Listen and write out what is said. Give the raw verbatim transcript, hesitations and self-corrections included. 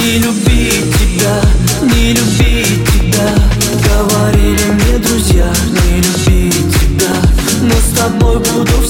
Не любить тебя, не любить тебя. Говорили мне друзья, не любить тебя, но с тобой буду